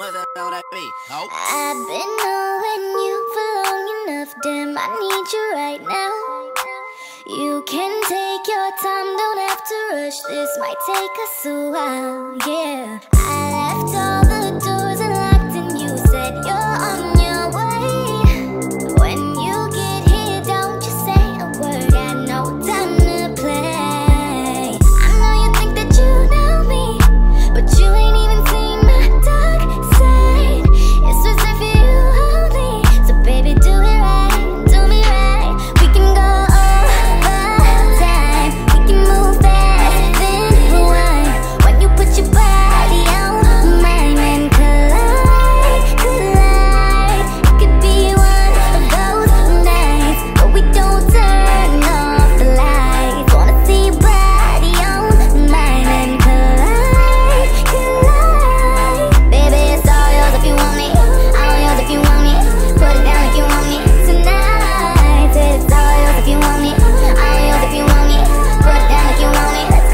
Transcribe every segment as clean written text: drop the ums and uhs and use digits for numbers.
What the hell that be? Oh. I've been knowing you for long enough, damn, I need you right now. You can take your time, don't have to rush, this might take us a while, yeah. I left all the doors unlocked and you said you're on your way. When you get here, don't you say a word, got no time to play. I know you think that you know me, but you ain't even seen my dark side. It's as if you own me, so baby do it right, do me right. We can go over time, we can move fast, then rewind. When you put your body on mine and collide, collide. It could be one of those nights, but we don't turn off the lights. Wanna see your body on mine and collide, collide. Baby, it's all yours if you want me, all yours if you want me. Put it down if you want me tonight. Said it's all yours if you want me, all yours if you want me. Put it down if you want me, let's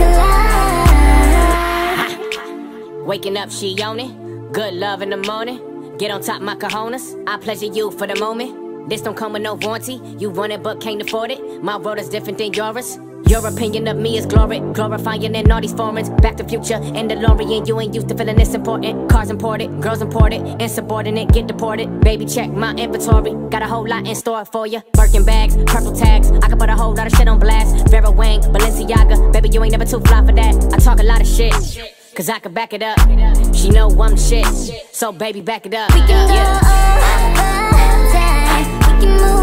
collide. Waking up, she on it. Good love in the morning. Get on top, my cojones. I pleasure you for the moment. This don't come with no warranty. You want it but can't afford it. My world is different than yours. Your opinion of me is glory, glorifying in all these foreigns. Back to future and DeLorean. You ain't used to feeling this important. Cars imported, girls imported, insubordinate, get deported. Baby, check my inventory. Got a whole lot in store for you. Birkin bags, purple tags. I can put a whole lot of shit on blast. Vera Wang, Balenciaga. Baby, you ain't never too fly for that. I talk a lot of shit, cause I can back it up. She know I'm the shit, so baby, back it up. We can go over time, we can move